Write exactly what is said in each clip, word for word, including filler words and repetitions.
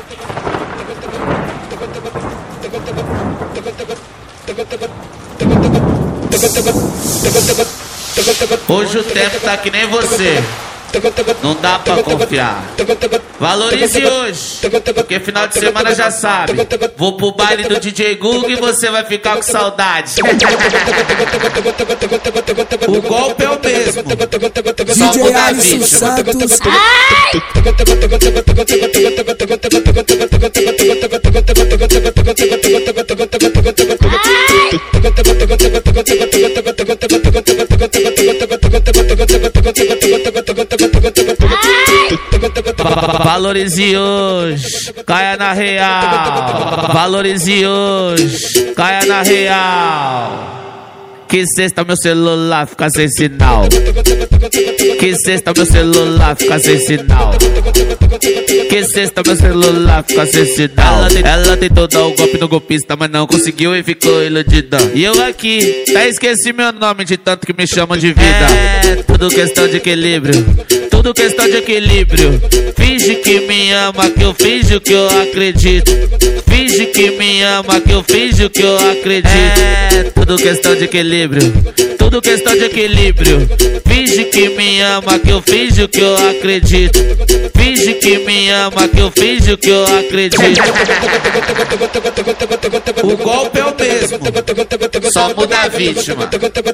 Hoje o tempo tá que nem você, não dá pra confiar. Valorize hoje, porque final de semana já sabe. Vou pro baile do D J Gug e você vai ficar com saudade. O golpe é o mesmo, só muda a vítima. Valorize hoje, caia na real. Valorize hoje, caia na real. Que sexta meu celular fica sem sinal. Que sexta meu celular fica sem sinal. Que sexta meu celular fica sem sinal. Ela, tem, ela tentou dar o golpe no golpista, mas não conseguiu e ficou iludida. E eu aqui, até esqueci meu nome de tanto que me chamam de vida. É tudo questão de equilíbrio, tudo questão de equilíbrio. Finge que me ama, que eu finjo que eu acredito. Finge que me ama, que eu finjo que eu acredito. É tudo questão de equilíbrio, tudo questão de equilíbrio. Finge que me ama, que eu finjo que eu acredito. Finge que me ama, que eu finjo que eu acredito. O golpe é o mesmo, só muda a vítima.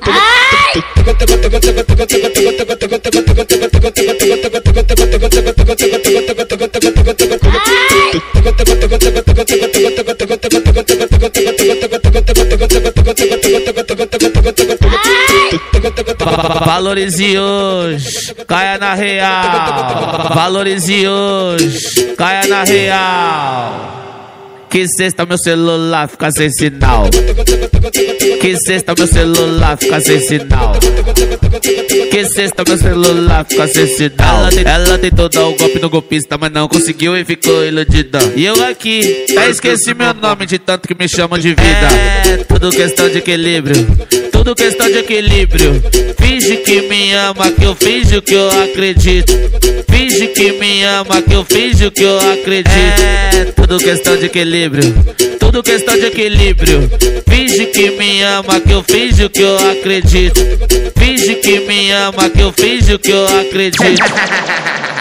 Valorize hoje, caia na real. Valorize hoje, caia na real. Que sexta meu celular fica sem sinal. Que sexta meu celular fica sem sinal. Que sexta meu celular fica sem sinal. Ela, ela tentou dar o golpe no golpista, mas não conseguiu e ficou iludida. E eu aqui, até esqueci meu nome de tanto que me chamam de vida. É tudo questão de equilíbrio, tudo questão de equilíbrio. Finge que me ama, que eu finjo que eu acredito. Finge que me ama, que eu finjo que eu acredito. É tudo questão de equilíbrio, tudo questão de equilíbrio. Finge que me ama, que eu finjo que eu acredito. Finge que me ama, que eu finjo que eu acredito.